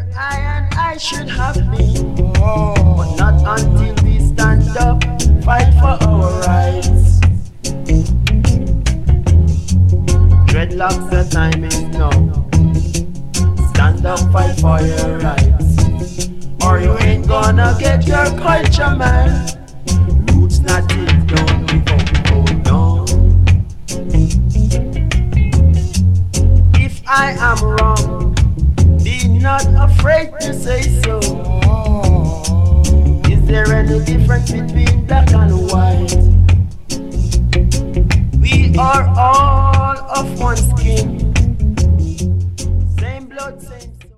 I should have been, but not until we stand up, fight for our rights. Dreadlocks, the time is now. Stand up, fight for your rights, or you ain't gonna get your culture, man. Roots not it, don't give up, oh no. If I am wrong, be not afraid to say so. Is there any difference between black and white? We are all of one skin.